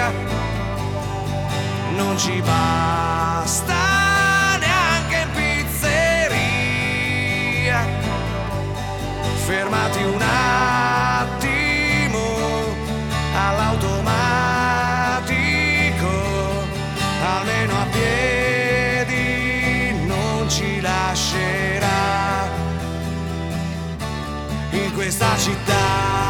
non ci basta neanche in pizzeria. Fermati un attimo all'automatico, almeno a piedi non ci lascerà in questa città.